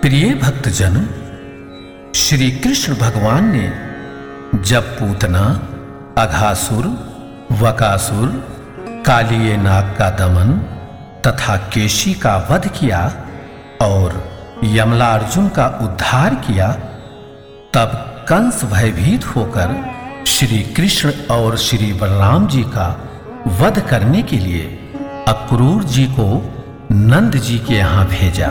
प्रिय भक्तजन, श्री कृष्ण भगवान ने जब पूतना, अघासुर, वकासुर, कालिये नाग का दमन तथा केशी का वध किया और यमलार्जुन का उद्धार किया, तब कंस भयभीत होकर श्री कृष्ण और श्री बलराम जी का वध करने के लिए अक्रूर जी को नंद जी के यहां भेजा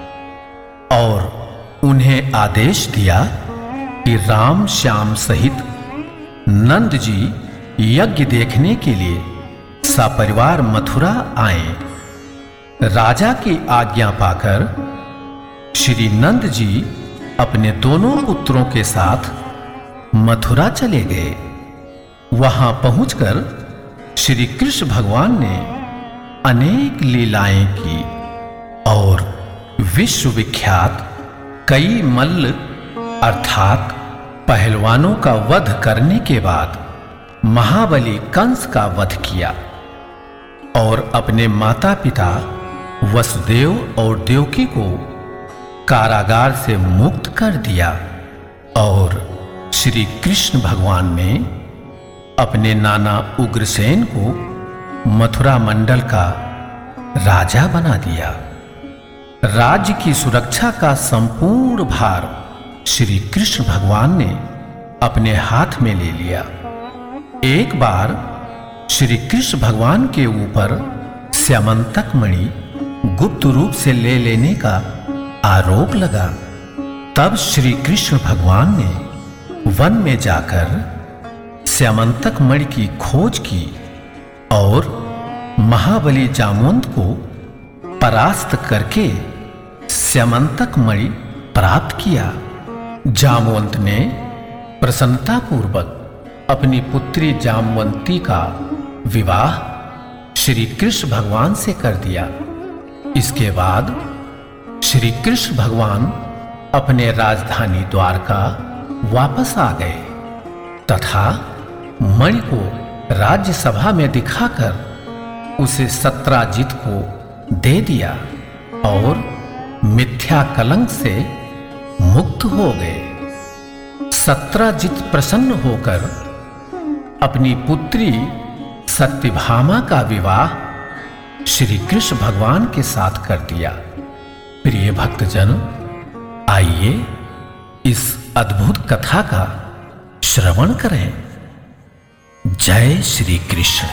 और उन्हें आदेश दिया कि राम श्याम सहित नंद जी यज्ञ देखने के लिए सपरिवार मथुरा आए। राजा की आज्ञा पाकर श्री नंद जी अपने दोनों पुत्रों के साथ मथुरा चले गए। वहां पहुंचकर श्री कृष्ण भगवान ने अनेक लीलाएं की और विश्वविख्यात कई मल्ल अर्थात पहलवानों का वध करने के बाद महाबली कंस का वध किया और अपने माता पिता वसुदेव और देवकी को कारागार से मुक्त कर दिया और श्री कृष्ण भगवान ने अपने नाना उग्रसेन को मथुरा मंडल का राजा बना दिया। राज्य की सुरक्षा का संपूर्ण भार श्री कृष्ण भगवान ने अपने हाथ में ले लिया। एक बार श्री कृष्ण भगवान के ऊपर स्यमंतक मणि गुप्त रूप से ले लेने का आरोप लगा। तब श्री कृष्ण भगवान ने वन में जाकर स्यमंतक मणि की खोज की और महाबली जामवंत को परास्त करके स्यमंतक मणि प्राप्त किया। जामवंत ने प्रसन्नतापूर्वक अपनी पुत्री जामवंती का विवाह श्री कृष्ण भगवान से कर दिया। इसके बाद श्री कृष्ण भगवान अपने राजधानी द्वारका वापस आ गए तथा मणि को राज्यसभा में दिखाकर उसे सत्राजित को दे दिया और मिथ्या कलंक से मुक्त हो गए। सत्राजित प्रसन्न होकर अपनी पुत्री सत्यभामा का विवाह श्री कृष्ण भगवान के साथ कर दिया। प्रिय भक्तजन, आइए इस अद्भुत कथा का श्रवण करें। जय श्री कृष्ण।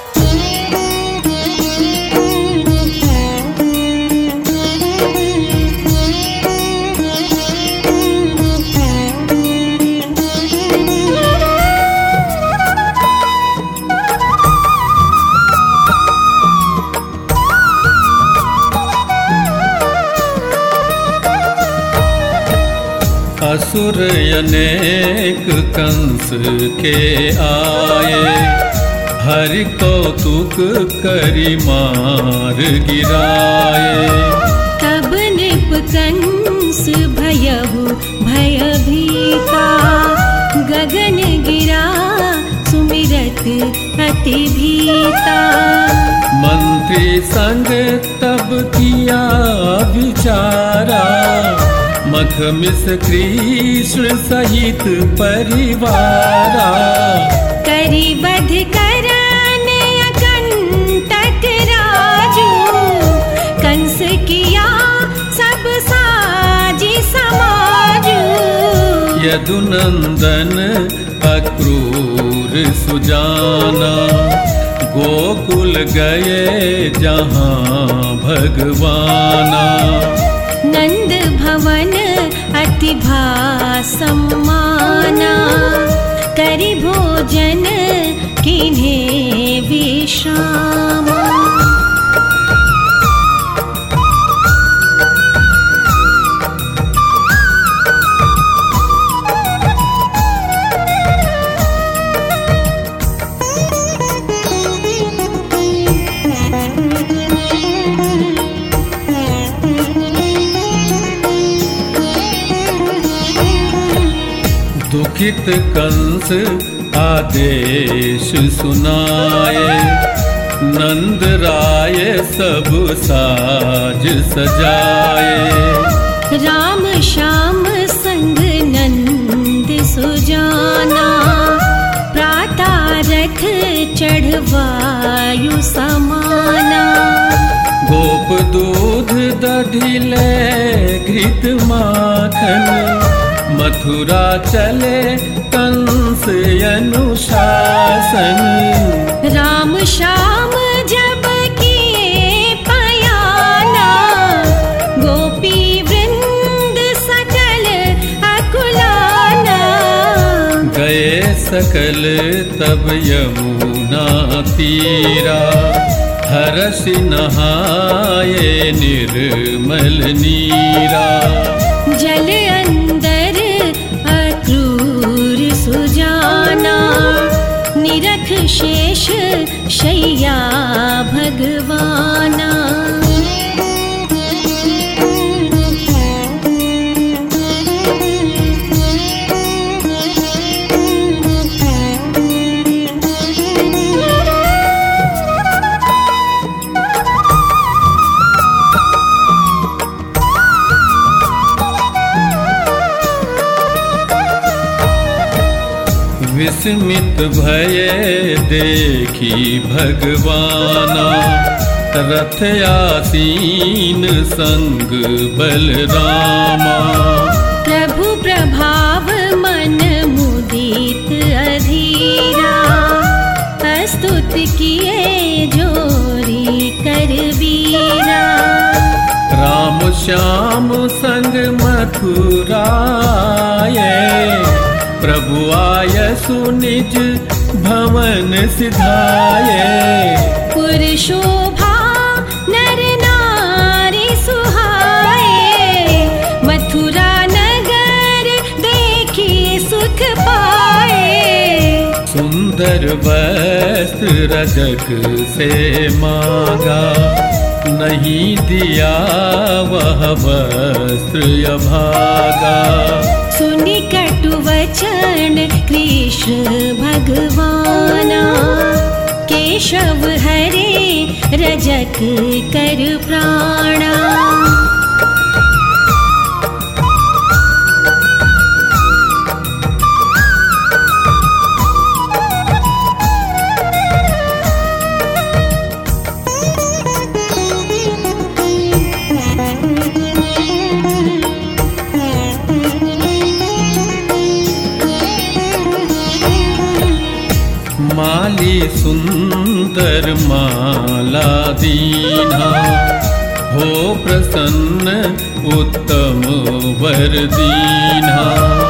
असुर अनेक कंस के आए, हरि कौतुक करि मार गिराए। तब नृप कंस भयहु भयभीता, गगन गिरा सुमिरत अति भीता। मंत्री संग तब किया विचारा, मखमिस कृष्ण सहित परिवारा। करी वध करने अकंटक राजू, कंस किया सब साजी समाजू। यदुनंदन अक्रूर सुजाना, गोकुल गए जहाँ भगवाना। नंद भवन अति भा सम्माना, करि भोजन किन्हें विश्रामा। दुखित कंस आदेश सुनाए, नंद राय सब साज सजाए। राम श्याम संग नंद सुजाना, प्राता रथ चढ़वायु समाना। गोप दूध दधिले घृत माखन, मथुरा चले कंस अनुशासन। राम श्याम जब किए पयाना, गोपी वृंद सकल अकुलाना। गए सकल तब यमुना तीरा, हरस नहाए निर्मल नीरा। जल अंदर अक्रूर सुजाना, निरख शेष शैया भगवाना। विस्मित भये देखी भगवाना, रथ आसीन संग बलरामा। प्रभु प्रभाव मन मुदित अधीरा, स्तुत किए जोरी कर वीरा। राम श्याम संग मथुराए, प्रभु आय सुनिज भवन सिधाए। पुरुषोभा नर नारी सुहाए, मथुरा नगर देखी सुख पाए। सुंदर वस्त्र रजक से मांगा, नहीं दिया वह वस्त्र अभागा। सुनि कटु वचन कृष्ण भगवाना, केशव हरे रजक कर प्राणा। माली सुंदर माला दीना, हो प्रसन्न उत्तम वर दीना।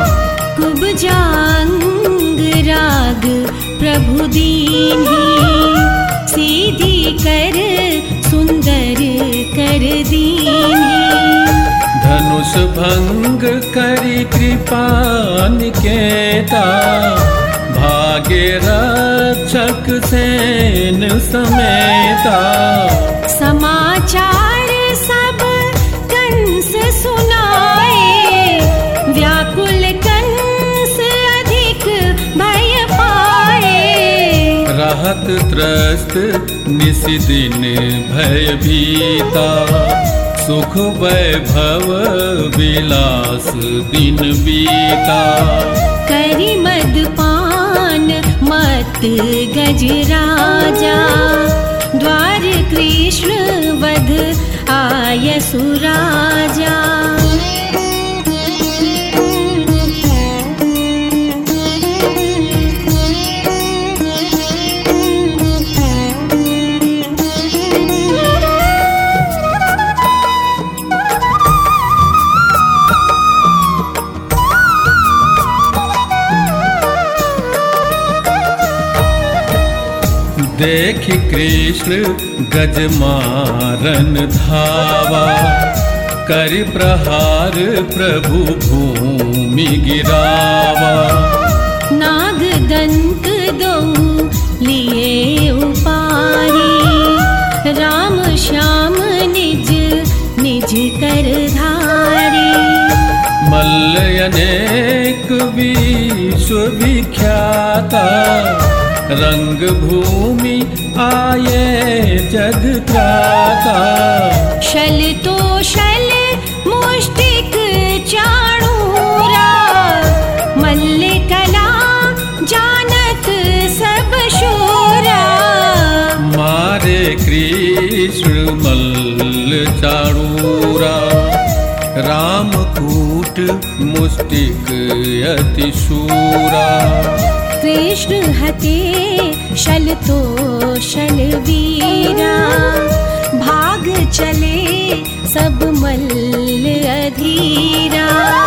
कुब्जांग राग प्रभु दीन्ही, सीधी कर सुंदर कर दीन्ही। धनुष भंग करी कृपा निकेता, भागे रक्षक सेन समेता। समाचार सब कंस सुनाए, व्याकुल कंस अधिक भय पाए। रहत त्रस्त निशिदिन भय भीता, सुख वैभव विलास दिन बीता। करि मदपान मत गजराजा, द्वार कृष्ण वध आय सुराजा। देख कृष्ण गजमारन धावा, कर प्रहार प्रभु भूमि गिरावा। नाग दंत दो लिए उपारी, राम श्याम निज निज कर धारी। मल्ल अनेक विश्व विख्याता, रंग भूमि आये जग त्राता। शल तो शल मुष्टिक चाणूरा, मल्ल कला जानत सब शूरा। मारे कृष्ण मल्ल चाणूरा, रामकूट मुष्टिक अति शूरा। कृष्ण हते शल तो शलवीरा, भाग चले सब मल्ल अधीरा।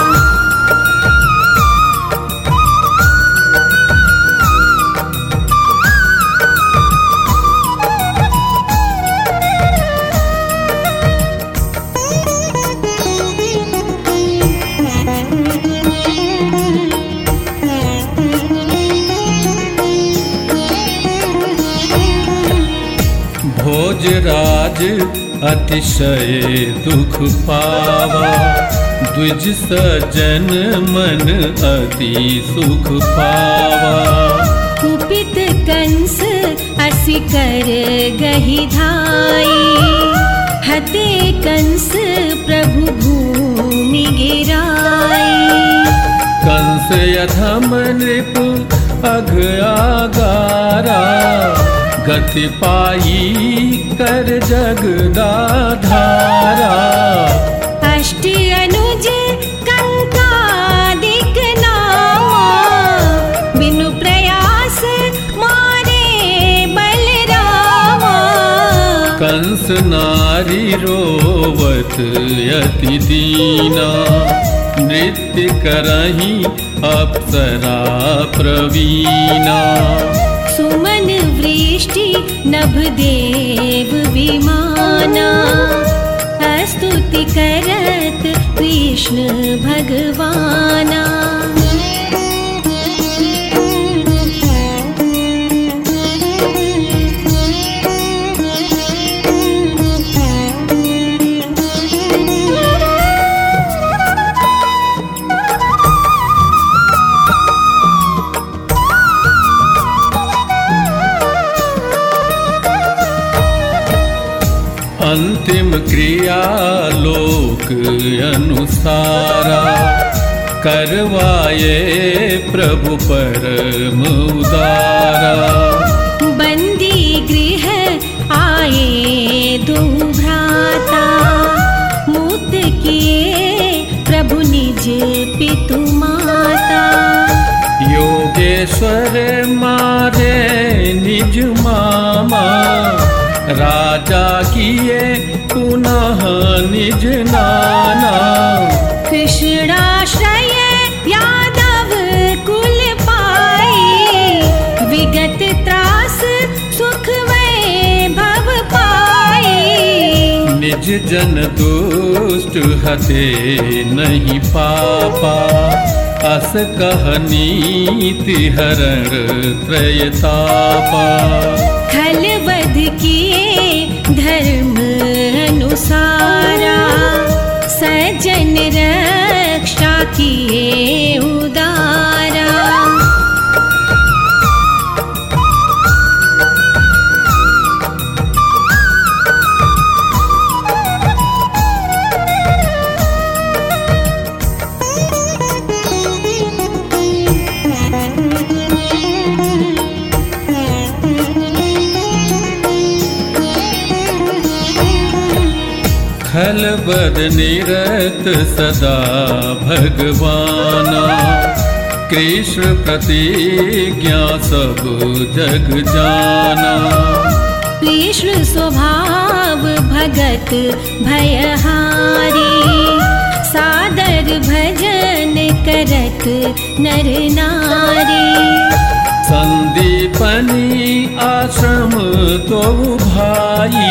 भोजराज अतिशय दुख पावा, द्विज सजन मन अति सुख पावा। कुपित कंस असि कर गहि धाई, हते कंस प्रभु भूमि गिराई। कंस अधम नृप अघ आगारा, गति पाई कर जगदाधारा। अष्ट अनुज कंकादिक नामा, बिनु प्रयास मारे बलरामा। कंस नारी रोवत अति दीना, नृत्य करहि अप्सरा प्रवीणा। सुमन वृष्टि नभ देव विमाना, स्तुति करत कृष्ण भगवाना। अंतिम क्रिया लोक अनुसारा, करवाए प्रभु परम उदारा। बंदी गृह आए दो भ्राता, मुक्त किए प्रभु निज पितु माता। योगेश्वर मारे निज मामा, राजा किए पुनः निज नाना। कृष्णाश्रय यादव कुल पाई, विगत त्रास सुख वैभव पाई। निज जन दुष्ट हते नहीं पापा, अस कह नीति हरण त्रयतापा। खल वध किए धर्म अनुसारा, सज्जन रक्षा किए उदारा। खल बद निरत सदा भगवाना, कृष्ण प्रतिज्ञा सब जग जाना। कृष्ण स्वभाव भगत भयहारी, सादर भजन करत नर नारी। संदीपनी आश्रम दो भाई,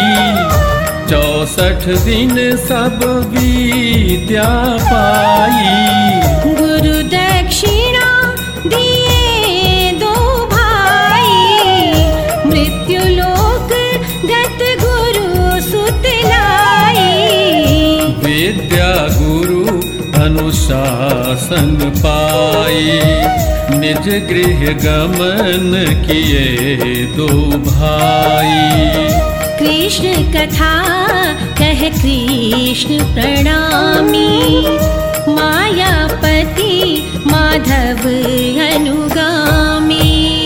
64 दिन सब विद्या पाई। गुरु दक्षिणा दिए दो भाई, मृत्यु लोक गत गुरु सुत लाई। विद्या गुरु अनुशासन पाई, निज गृह गमन किए दो भाई। कृष्ण कथा कह कृष्ण प्रणामी, माया माधव अनुगामी।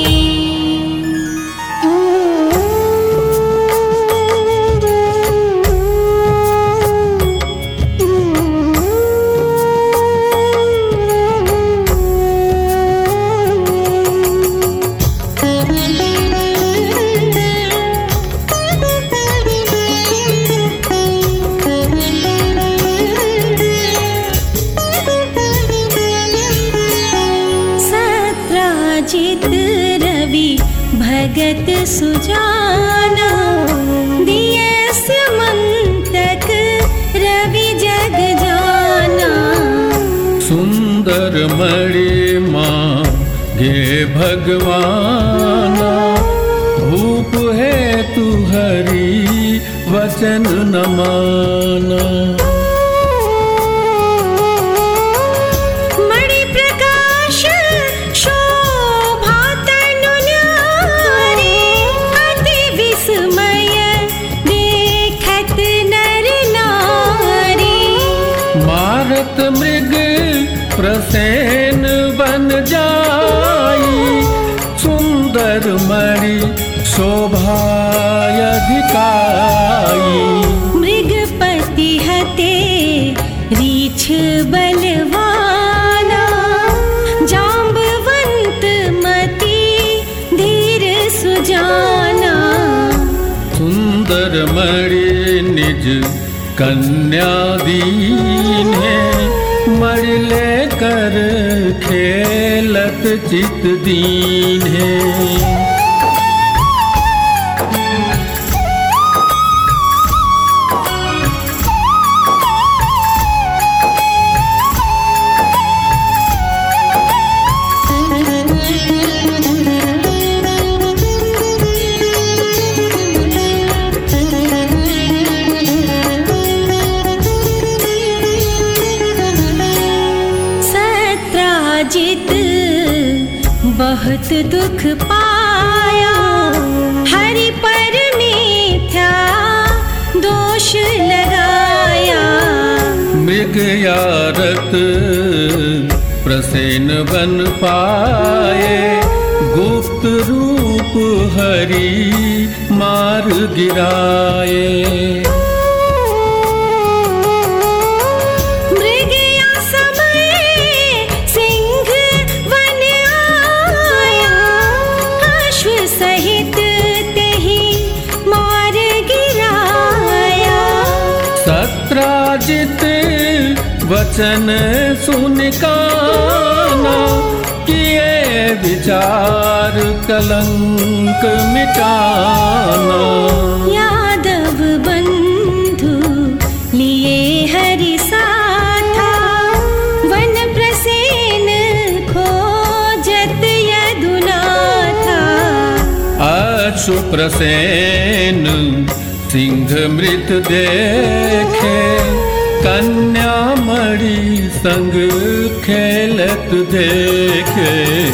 भगत सुजाना दियस्य मंतक रवि जग जाना। सुंदर मणि मांगे भगवाना भूप है तू हरि वचन न माना। मृग प्रसेन बन जाई सुंदर मणि शोभाय अधिकाई। मृगपति हते रीछ बलवाना जाम्बवंत मति धीर सुजाना। सुंदर मणि निज कन्या दीन है मणि लेकर खेलत चित दीन है। बहुत दुख पाया हरि पर मिथ्या दोष लगाया। मृग यारत प्रसेन बन पाए गुप्त रूप हरि मार गिराए। सत्राजित वचन सुन काना किए विचार कलंक मिटाना। यादव बंधु लिए हरि साथा वन प्रसेन खोजत यदुनाथा। अश्व प्रसेन सिंह मृत देखे कन्या मणि संग खेलत देखे।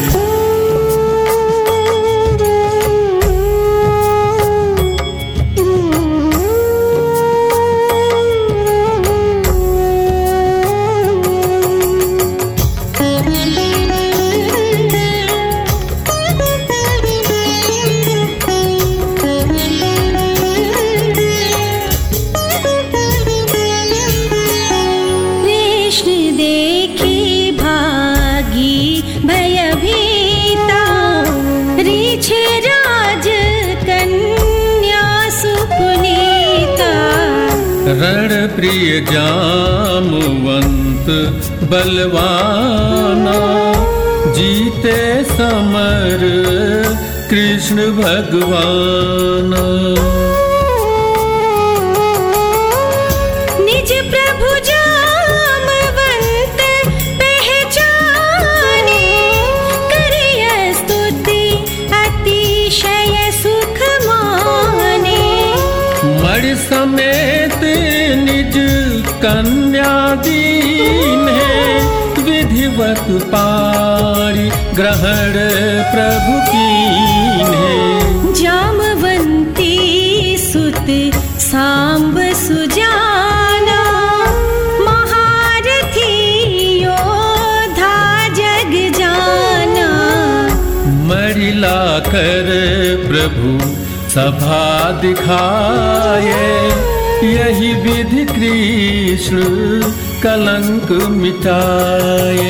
रण प्रिय जामवंत बलवाना जीते समर कृष्ण भगवाना। निज प्रभु जामवंत पहचाने करिय स्तुति अतिशय सुख माने। मणि समेत निज कन्या दीन है विधिवत पारी ग्रहण प्रभु कीन है। जामवंती सुत सांब सुजाना महारथी योधा जग प्रभु सभा दिखाए, यही विधि कृष्ण कलंक मिटाए।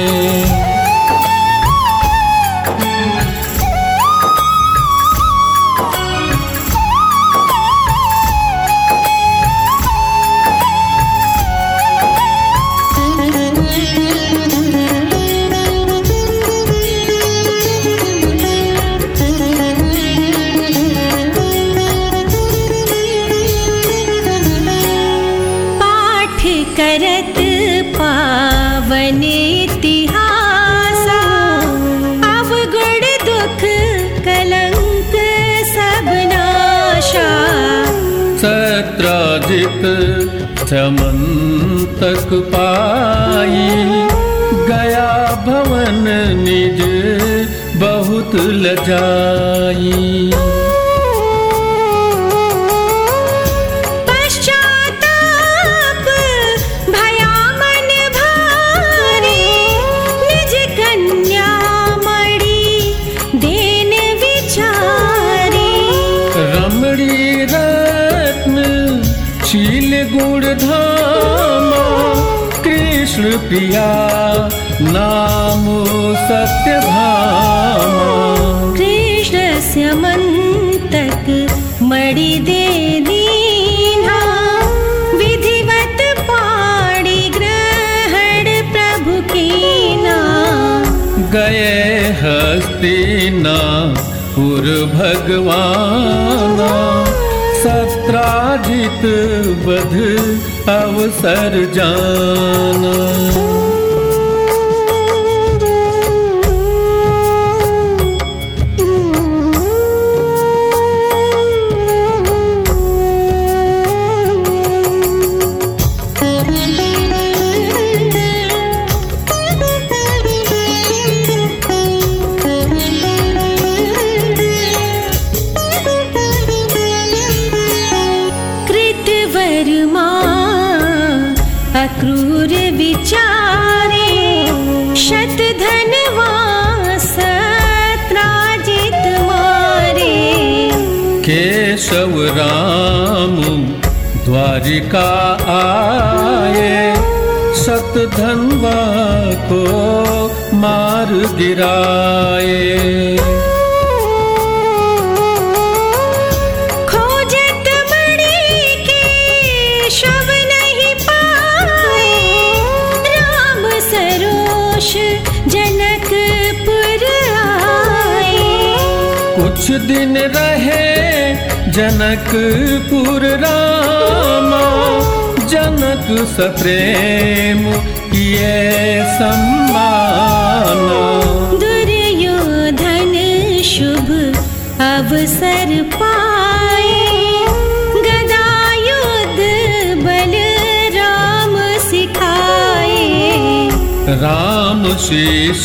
करत पावन इतिहासा, अवगुण दुख कलंक सब नाशा। सत्राजित समंतक पाई, गया भवन निज बहुत लजाई। शील गुण धामा, कृष्ण प्रिया नाम सत्य भामा। कृष्ण स्यमंतक मणि दे दीना, विधिवत पाड़ी ग्रहण प्रभु कीना। गए हस्तिनापुर भगवाना, सत्राजित बध अवसर जाना। अक्रूर विचारे, शत धनवा सत्राजित मारे। केशव राम द्वारिका आए, शत धनवा को मार गिराए। जनकपुर आए, कुछ दिन रहे जनकपुर रामा, जनक सप्रेम किए सम्माना। दुर्योधन शुभ अवसर पाए, गदायुध बल राम सिखाए। राम शेष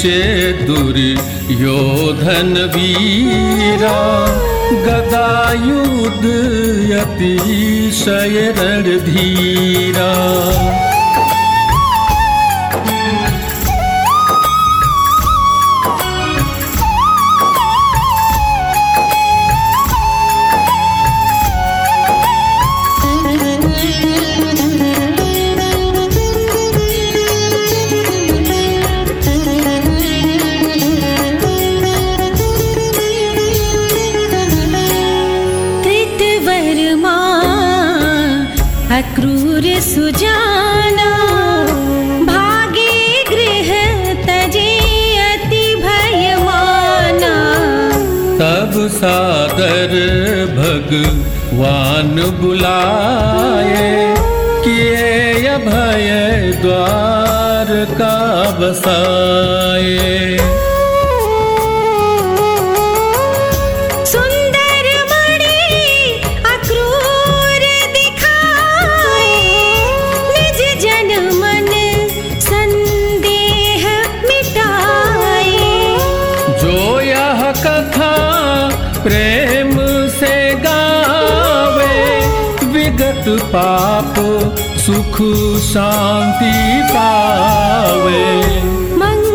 दुर्योधन वीरा, गदायुध अतिशय रणधीरा। अक्रूर सुजाना, भागे गृह तजे अति भयमाना। तब सादर भगवान बुलाए, किए अभय द्वार का बसाए। प्रेम से गावे, विगत पाप सुख शांति पावे।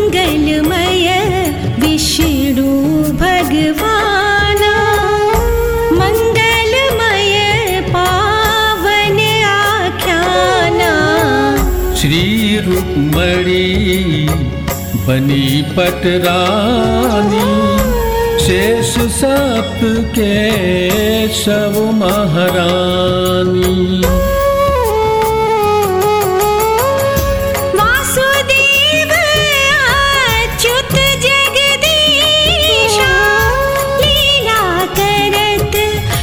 मंगलमय विष्णु भगवाना, श्री रुक्मणी बनी पटरानी, शेष सप्त के शव महारानी। वासुदेव अच्युत जगदीशा, लीला करत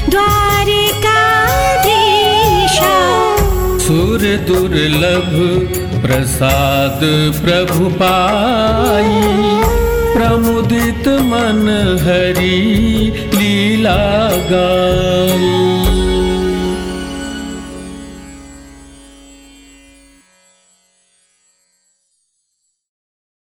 द्वारिकाधीशा। सुर दुर्लभ प्रसाद प्रभु पाई, प्रमुदित मन हरि लीला गाई।